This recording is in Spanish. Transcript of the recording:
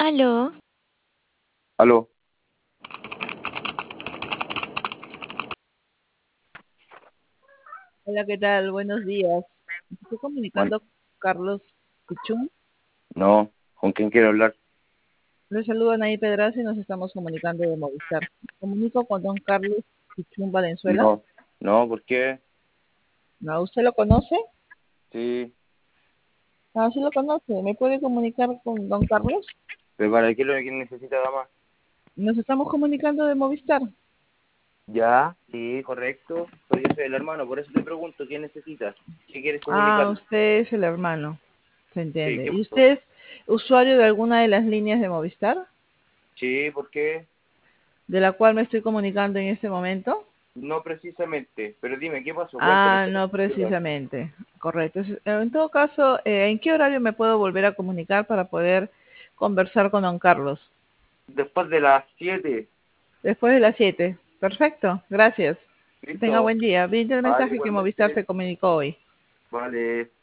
Aló, Aló, Hola, ¿qué tal? Buenos días. Estoy bueno, comunicando con Carlos Pichún. no, ¿con quién quiero hablar? Le saludo a Naí Pedraza y nos estamos comunicando de Movistar. Me comunico con don Carlos Pichún Valenzuela. No, no, ¿por qué? ¿No? ¿Usted lo conoce? Sí, Ah, sí lo conoce. ¿Me puede comunicar con don Carlos? pero ¿para qué lo que necesita, dama? Nos estamos comunicando de Movistar. Ya, sí, correcto, pero yo soy el hermano, por eso te pregunto, ¿qué necesitas? ¿Qué quieres Ah, comunicarle? usted es el hermano. Se Sí, entiende. ¿qué ¿Y pasó? usted es usuario de alguna de las líneas de Movistar, Sí, ¿por qué? de la cual me estoy comunicando en este momento? No precisamente, pero dime, ¿qué pasó? Cuéntame, Ah, ¿qué no necesitas? precisamente. Correcto. En todo caso, ¿en qué horario me puedo volver a comunicar para poder conversar con don Carlos? Después de las 7, Después de las 7. Perfecto. Gracias. Que tenga ¿listo? buen día. Vi el Vale, mensaje que Movistar igualmente, se comunicó hoy. vale.